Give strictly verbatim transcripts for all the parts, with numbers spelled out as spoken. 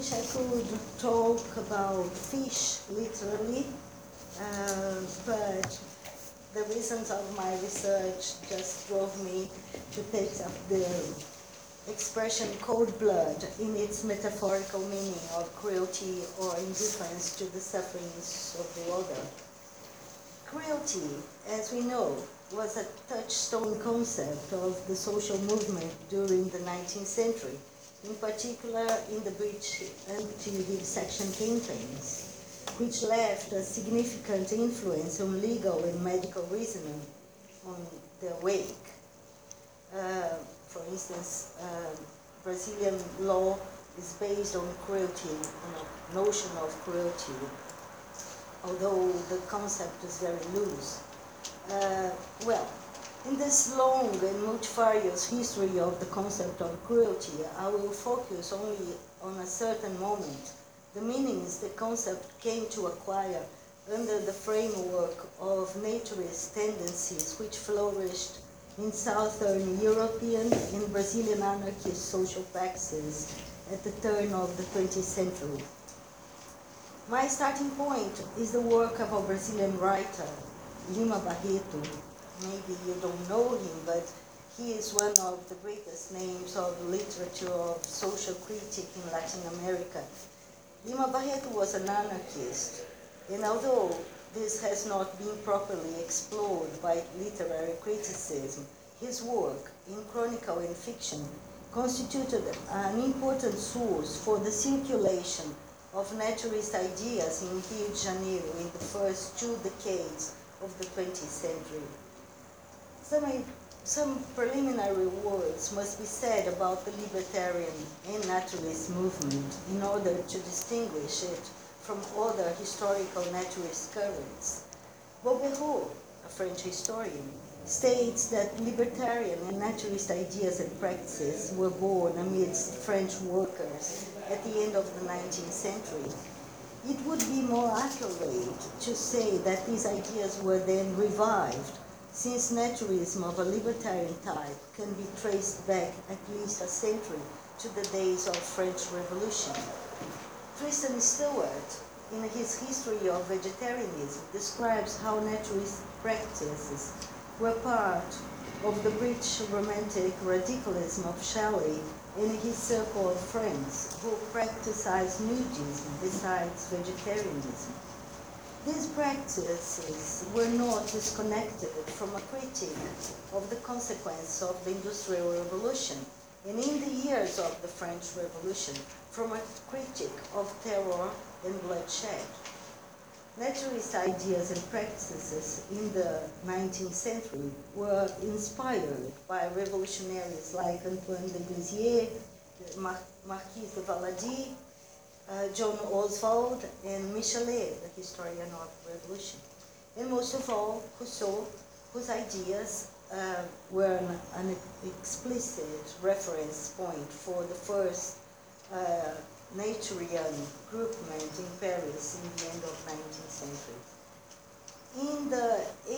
wish I could talk about fish, literally, uh, but the reasons of my research just drove me to take up the expression cold blood in its metaphorical meaning of cruelty or indifference to the sufferings of the other. Cruelty, as we know, was a touchstone concept of the social movement during the nineteenth century, in particular in the British anti-vivisection campaigns, which left a significant influence on legal and medical reasoning on their wake. Uh, for instance, uh, Brazilian law is based on cruelty, on a notion of cruelty, although the concept is very loose. Uh, well, in this long and multifarious history of the concept of cruelty, I will focus only on a certain moment, the meanings the concept came to acquire under the framework of naturist tendencies which flourished in Southern European and Brazilian anarchist social practices at the turn of the twentieth century. My starting point is the work of a Brazilian writer, Lima Barreto. Maybe you don't know him, but he is one of the greatest names of the literature of social critique in Latin America. Lima Barreto was an anarchist, and although this has not been properly explored by literary criticism, his work in chronicle and fiction constituted an important source for the circulation of naturist ideas in Rio de Janeiro in the first two decades of the twentieth century. Some, some preliminary words must be said about the libertarian and naturalist movement in order to distinguish it from other historical naturist currents. Bobéro, a French historian, states that libertarian and naturalist ideas and practices were born amidst French workers at the end of the nineteenth century. It would be more accurate to say that these ideas were then revived, since naturalism of a libertarian type can be traced back at least a century to the days of French Revolution. Tristan Stewart, in his History of Vegetarianism, describes how naturalist practices were part of the British romantic radicalism of Shelley and his circle of friends who practiced nudism besides vegetarianism. These practices were not disconnected from a critique of the consequence of the Industrial Revolution, and in the years of the French Revolution, from a critique of terror and bloodshed. Naturalist ideas and practices in the nineteenth century were inspired by revolutionaries like Antoine de Glaisier, Mar Marquis de Valady, uh, John Oswald, and Michelet, the historian of revolution. And most of all, Rousseau, whose ideas uh, were an, an explicit reference point for the first uh, Naturian groupment in Paris in the end of the nineteenth century. In the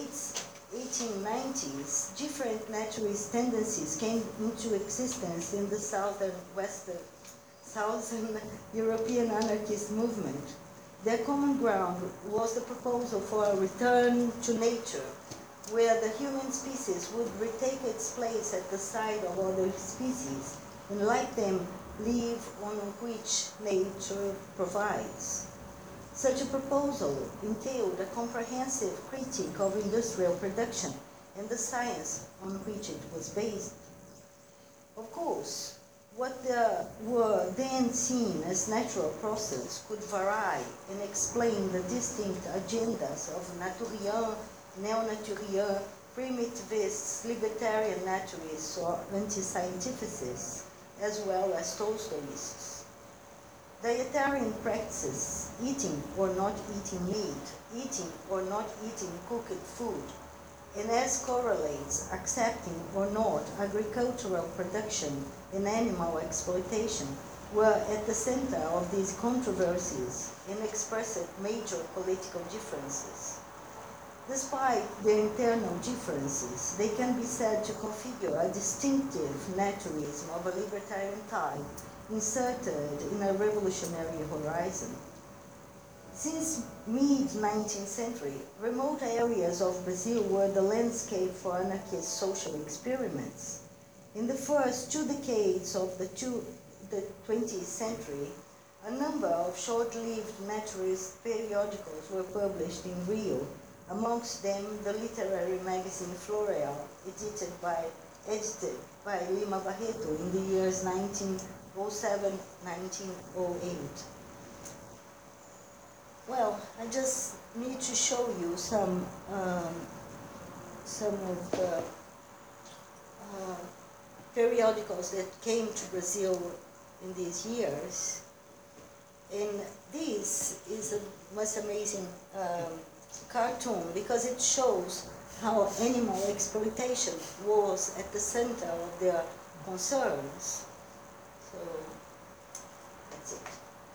eighteen nineties, different naturalist tendencies came into existence in the southern western southern European anarchist movement. Their common ground was the proposal for a return to nature, where the human species would retake its place at the side of other species, and like them, live on which nature provides. Such a proposal entailed a comprehensive critique of industrial production and the science on which it was based. Of course, what uh, were then seen as natural processes could vary and explain the distinct agendas of Naturian, neo-Naturian, primitivists, libertarian naturalists, or anti-scientificists, as well as Tolstoyists. Dietarian practices, eating or not eating meat, eating or not eating cooked food, and as correlates accepting or not agricultural production and animal exploitation, were at the center of these controversies and expressed major political differences. Despite their internal differences, they can be said to configure a distinctive naturalism of a libertarian type inserted in a revolutionary horizon. Since mid-nineteenth century, remote areas of Brazil were the landscape for anarchist social experiments. In the first two decades of the, two, the twentieth century, a number of short-lived naturalist periodicals were published in Rio, amongst them the literary magazine Floreal, edited by, edited by Lima Barreto in the years nineteen oh seven to nineteen oh eight. Well, I just need to show you some um, some of the uh, periodicals that came to Brazil in these years. And this is a most amazing um, cartoon because it shows how animal exploitation was at the center of their concerns. So that's it.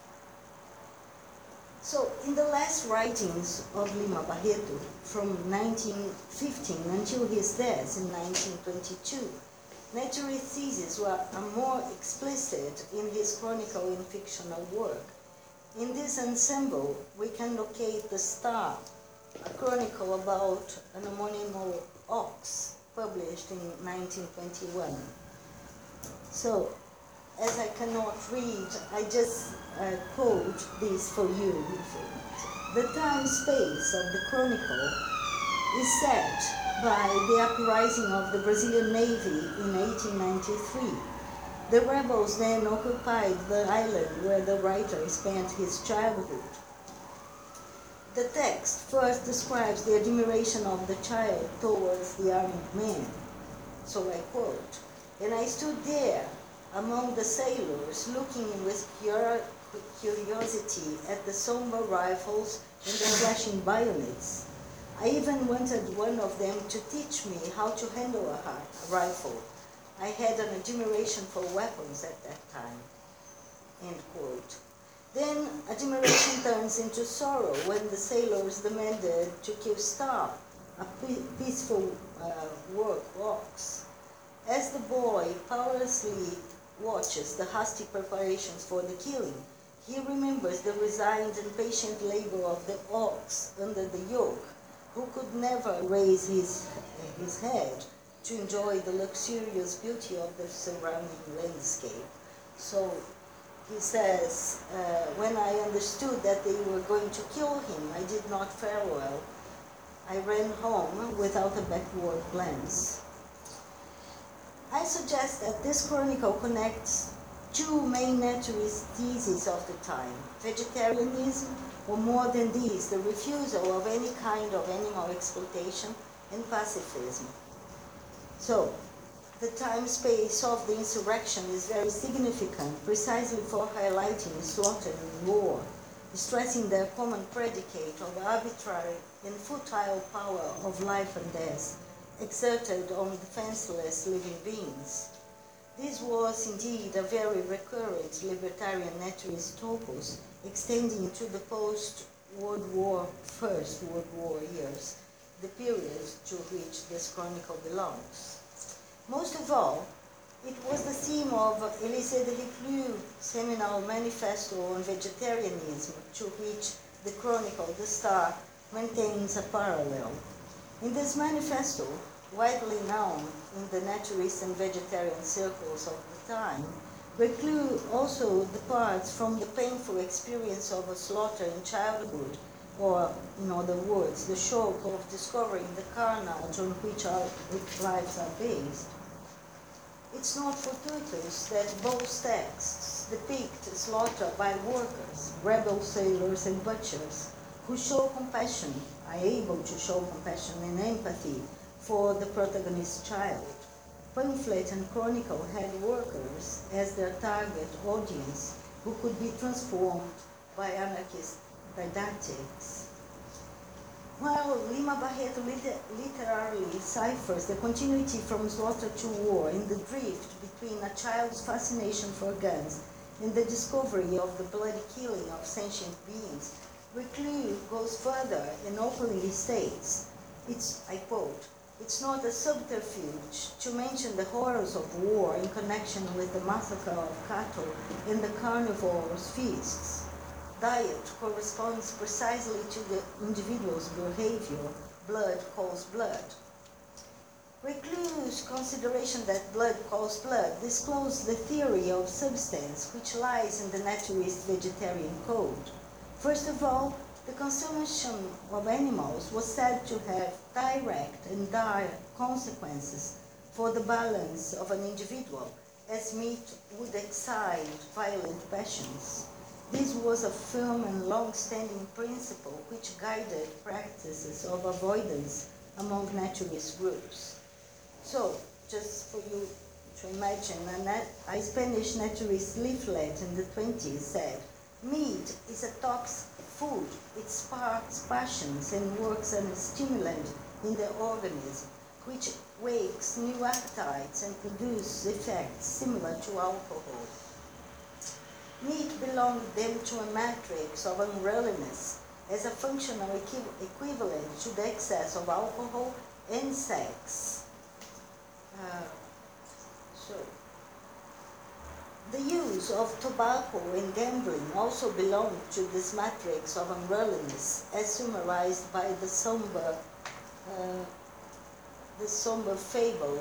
So in the last writings of Lima Barreto, from nineteen fifteen until his death in nineteen twenty-two, naturist theses were more explicit in his chronicle and fictional work. In this ensemble, we can locate The Star, a chronicle about an homonymous ox, published in nineteen twenty-one. So, as I cannot read, I just uh, quote this for you. The time-space of the chronicle is set by the uprising of the Brazilian Navy in eighteen ninety-three. The rebels then occupied the island where the writer spent his childhood. The text first describes the admiration of the child towards the armed men. So I quote, "And I stood there among the sailors, looking with curiosity at the somber rifles and the flashing bayonets. I even wanted one of them to teach me how to handle a rifle. I had an admiration for weapons at that time." End quote. Then admiration turns into sorrow when the sailors demanded to kill Star, a peaceful uh, work ox. As the boy powerlessly watches the hasty preparations for the killing, he remembers the resigned and patient labor of the ox under the yoke, who could never raise his, his head to enjoy the luxurious beauty of the surrounding landscape. So he says, uh, when I understood that they were going to kill him, I did not fare well. I ran home without a backward glance. I suggest that this chronicle connects two main naturist theses of the time: vegetarianism, or more than these, the refusal of any kind of animal exploitation, and pacifism. So, the time-space of the insurrection is very significant, precisely for highlighting slaughter and war, stressing the common predicate of arbitrary and futile power of life and death, exerted on defenseless living beings. This was indeed a very recurrent libertarian naturist topos, extending to the post-World War, First World War years, the period to which this chronicle belongs. Most of all, it was the theme of Élisée de Reclus' seminal manifesto on vegetarianism, to which the chronicle, The Star, maintains a parallel. In this manifesto, widely known in the naturist and vegetarian circles of the time, Reclus also departs from the painful experience of a slaughter in childhood, or, in other words, the shock of discovering the carnage on which our lives are based. It's not fortuitous that both texts depict slaughter by workers, rebel sailors and butchers, who show compassion, are able to show compassion and empathy for the protagonist's child. Pamphlet and chronicle had workers as their target audience, who could be transformed by anarchist didactics. While Lima Barreto liter literally ciphers the continuity from slaughter to war in the drift between a child's fascination for guns and the discovery of the bloody killing of sentient beings, Reclus goes further and openly states, it's, I quote, It's not a subterfuge to mention the horrors of war in connection with the massacre of cattle and the carnivorous feasts. Diet corresponds precisely to the individual's behavior. Blood calls blood. Reclus' consideration that blood calls blood disclosed the theory of substance which lies in the naturalist vegetarian code. First of all, the consumption of animals was said to have direct and dire consequences for the balance of an individual, as meat would excite violent passions. This was a firm and long-standing principle which guided practices of avoidance among naturalist groups. So, just for you to imagine, a, nat a Spanish naturalist leaflet in the twenties said, "Meat is a toxic food. It sparks passions and works as a stimulant in the organism, which wakes new appetites and produces effects similar to alcohol." Meat belonged then to a matrix of unruliness as a functional equi equivalent to the excess of alcohol and sex. Uh, so, the use of tobacco and gambling also belonged to this matrix of unruliness, as summarized by the somber, uh, the somber fable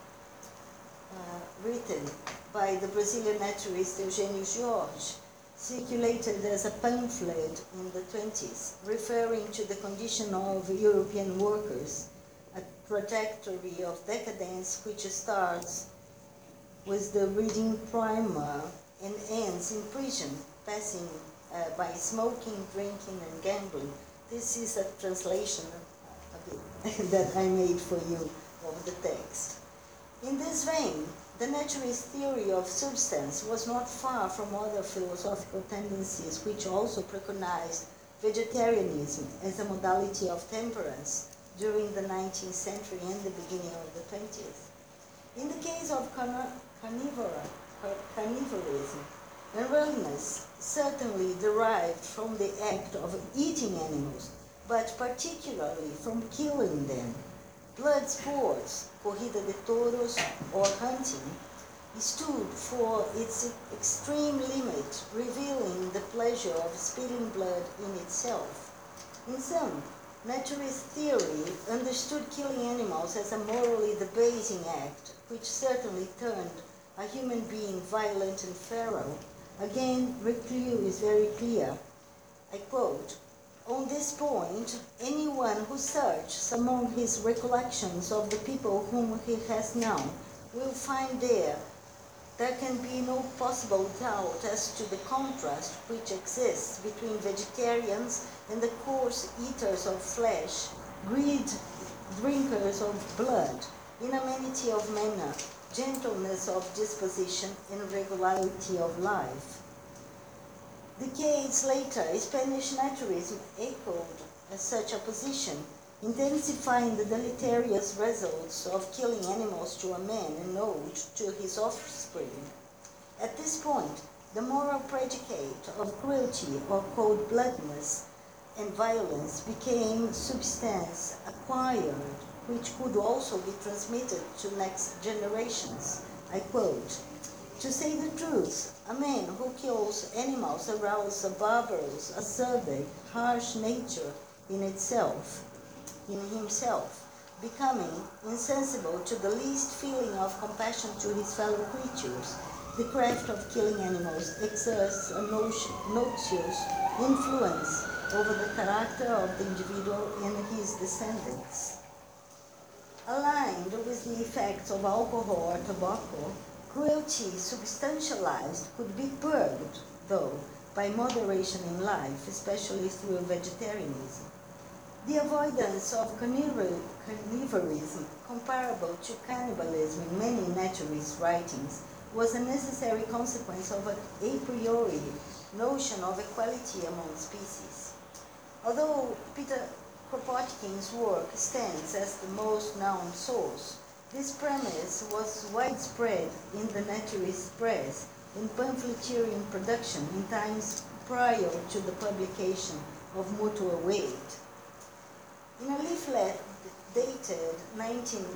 uh, written by the Brazilian naturalist Eugênio George, circulated as a pamphlet in the twenties, referring to the condition of European workers, a trajectory of decadence which starts with the reading primer and ends in prison, passing uh, by smoking, drinking, and gambling. This is a translation a bit that I made for you of the text. In this vein, the naturalist theory of substance was not far from other philosophical tendencies which also preconized vegetarianism as a modality of temperance during the nineteenth century and the beginning of the twentieth. In the case of carnivora, carnivorism, unruliness certainly derived from the act of eating animals, but particularly from killing them. Blood sports, corrida de toros, or hunting, stood for its extreme limit, revealing the pleasure of spilling blood in itself. In sum, naturalist theory understood killing animals as a morally debasing act, which certainly turned a human being violent and feral. Again, Reclus is very clear. I quote, "On this point, anyone who searches among his recollections of the people whom he has known will find there there can be no possible doubt as to the contrast which exists between vegetarians and the coarse eaters of flesh, greed drinkers of blood, inamenity of manner, gentleness of disposition, and regularity of life." Decades later, Spanish naturalism echoed such a position, intensifying the deleterious results of killing animals to a man and ode to his offspring. At this point, the moral predicate of cruelty or cold-bloodedness and violence became substance acquired, which could also be transmitted to next generations. I quote, "To say the truth, a man who kills animals arouses a barbarous, acerbic, harsh nature in itself, in himself, becoming insensible to the least feeling of compassion to his fellow creatures. The craft of killing animals exerts a noxious influence over the character of the individual and his descendants." Aligned with the effects of alcohol or tobacco, cruelty substantialized could be purged, though, by moderation in life, especially through vegetarianism. The avoidance of carnivorism, comparable to cannibalism in many naturalist writings, was a necessary consequence of an a priori notion of equality among species. Although Peter Kropotkin's work stands as the most known source, this premise was widespread in the naturalist press and pamphleteering production in times prior to the publication of Mutual Weight. In a leaflet dated nineteen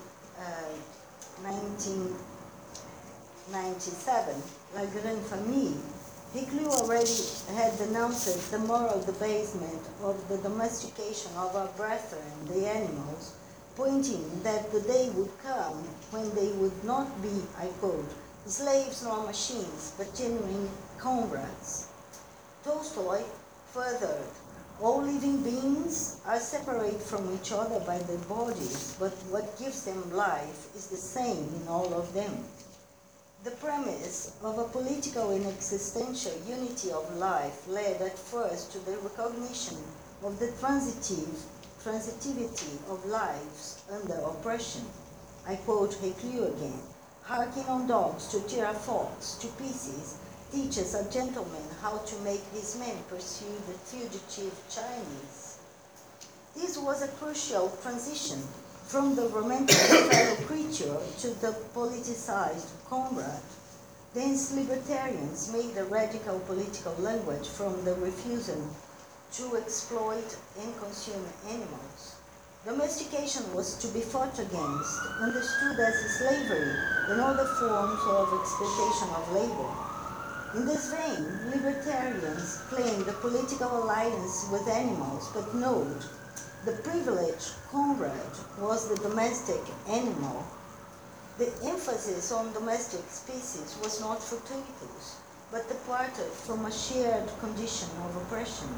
ninety-seven, La Grande Famille, Reclus already had denounced the moral debasement of the domestication of our brethren, the animals, pointing that the day would come when they would not be, I quote, slaves nor machines, but genuine comrades. Tolstoy furthered, all living beings are separate from each other by their bodies, but what gives them life is the same in all of them. The premise of a political and existential unity of life led at first to the recognition of the transitive, transitivity of lives under oppression. I quote Reclus again, "Harking on dogs to tear a fox to pieces teaches a gentleman how to make his men pursue the fugitive Chinese." This was a crucial transition from the romantic fellow creature to the politicized comrade. Thence libertarians made a radical political language from the refusal to exploit and consume animals. Domestication was to be fought against, understood as slavery and other forms of exploitation of labor. In this vein, libertarians claimed a political alliance with animals, but note, the privileged comrade was the domestic animal. The emphasis on domestic species was not fortuitous, but departed from a shared condition of oppression.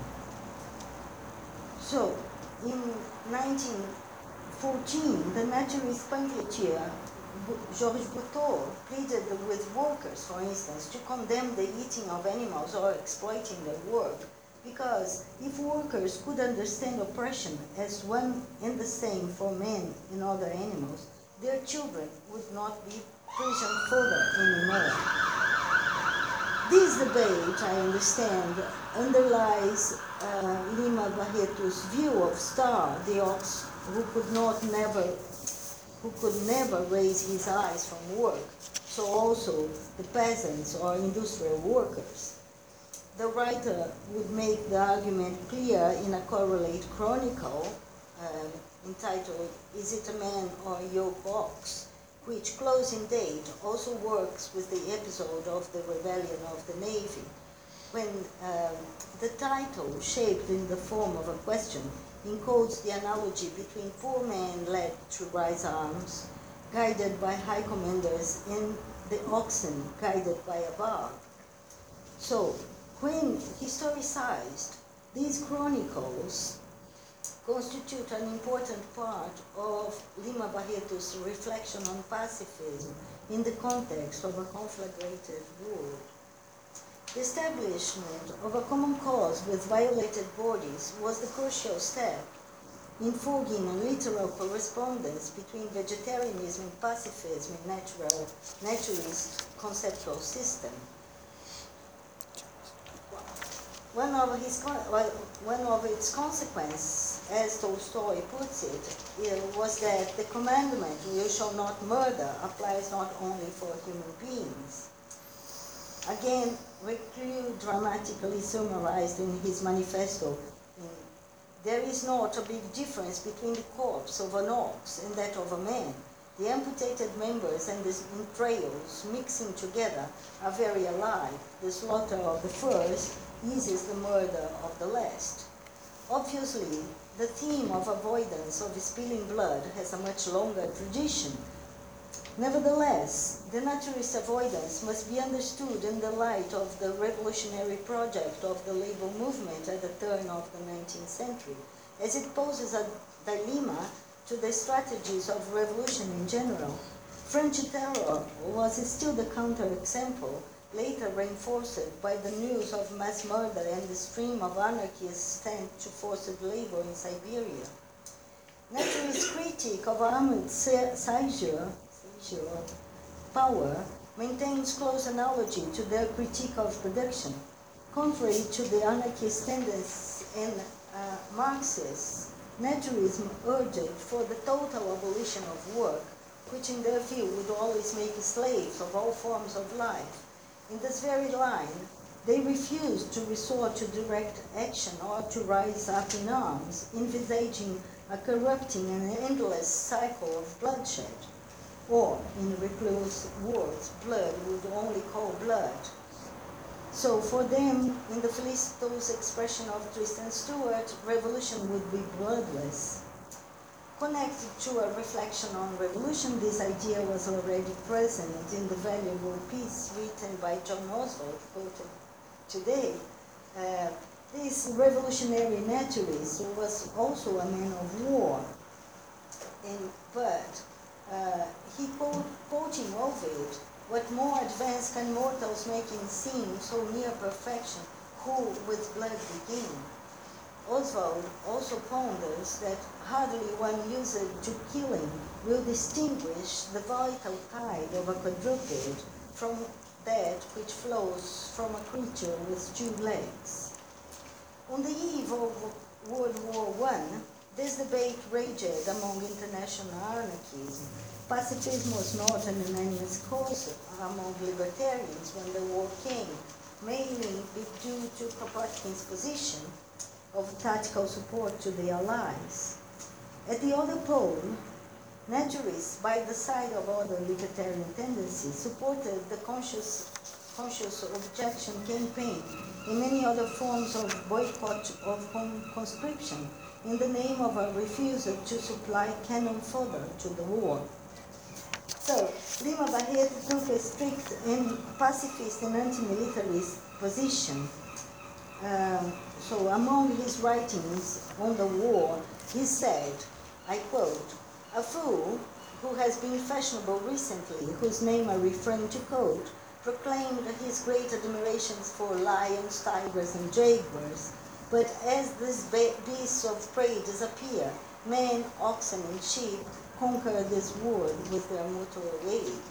So, in nineteen fourteen, the naturist pamphleteer Georges Bouteau pleaded with workers, for instance, to condemn the eating of animals or exploiting their work, because if workers could understand oppression as one and the same for men and other animals, their children would not be prison fodder anymore. This debate, I understand, underlies uh, Lima Barreto's view of Star, the ox who could not never, who could never raise his eyes from work, so also the peasants or industrial workers. The writer would make the argument clear in a correlate chronicle uh, entitled "Is It a Man or a Yoke Ox?", which, close in date, also works with the episode of the rebellion of the Navy, when um, the title, shaped in the form of a question, encodes the analogy between poor men led to rise arms, guided by high commanders, and the oxen guided by a bar. So, when historicized, these chronicles constitute an important part of Lima Barreto's reflection on pacifism in the context of a conflagrated world. The establishment of a common cause with violated bodies was the crucial step in forging a literal correspondence between vegetarianism and pacifism in natural, naturalist conceptual system. One of, his, one of its consequences, as Tolstoy puts it, was that the commandment, "You shall not murder," applies not only for human beings. Again, Reclus dramatically summarized in his manifesto, "There is not a big difference between the corpse of an ox and that of a man. The amputated members and the entrails mixing together are very alike. The slaughter of the first eases the murder of the last." Obviously, the theme of avoidance of spilling blood has a much longer tradition. Nevertheless, the naturist avoidance must be understood in the light of the revolutionary project of the labor movement at the turn of the nineteenth century, as it poses a dilemma to the strategies of revolution in general. French terror was still the counterexample, later reinforced by the news of mass murder and the stream of anarchists sent to forced labor in Siberia. Naturist critique of armed seizure power maintains close analogy to their critique of production. Contrary to the anarchist tendencies in uh, Marxists, naturalism urged for the total abolition of work, which in their view would always make slaves of all forms of life. In this very line, They refused to resort to direct action or to rise up in arms, envisaging a corrupting and endless cycle of bloodshed. Or, in Reclus' words, blood would only call blood. So for them, in the felicitous expression of Tristan Stewart, revolution would be bloodless. Connected to a reflection on revolution, this idea was already present in the valuable piece written by John Oswald, quoted today. Uh, this revolutionary naturalist was also a man of war, and, but uh, he quote, quoting Ovid, what more advanced can mortals making seem so near perfection, who with blood begin? Oswald also ponders that hardly one used to killing will distinguish the vital tide of a quadruped from that which flows from a creature with two legs. On the eve of World War One, this debate raged among international anarchism. Pacifism was not an unanimous cause among libertarians when the war came, mainly due to Kropotkin's position of tactical support to the Allies. At the other pole, naturalists, by the side of other libertarian tendencies, supported the conscious, conscious objection campaign in many other forms of boycott of conscription in the name of a refusal to supply cannon fodder to the war. So, Lima Barreto took a strict and pacifist and anti-militarist position. Um, so among his writings on the war, he said, I quote, a fool who has been fashionable recently, whose name I refrain to quote, proclaimed his great admirations for lions, tigers, and jaguars. But as these beasts of prey disappear, men, oxen, and sheep conquer this world with their mortal aid.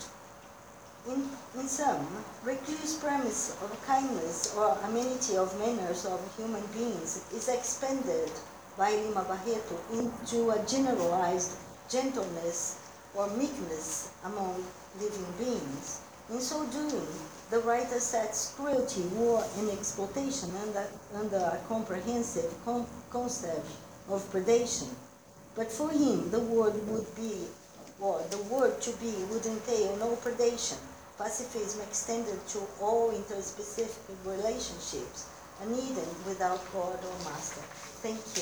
In, in sum, Reclus' premise of kindness or amenity of manners of human beings is expanded by Lima Barreto into a generalized gentleness or meekness among living beings. In so doing, the writer sets cruelty, war, and exploitation under, under a comprehensive con concept of predation. But for him, the word would be, or the word to be would entail no predation. Pacifism extended to all interspecific relationships, an Eden without God or master. Thank you.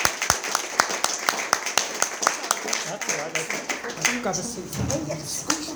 That's all right. I've got a seat. Oh, yes.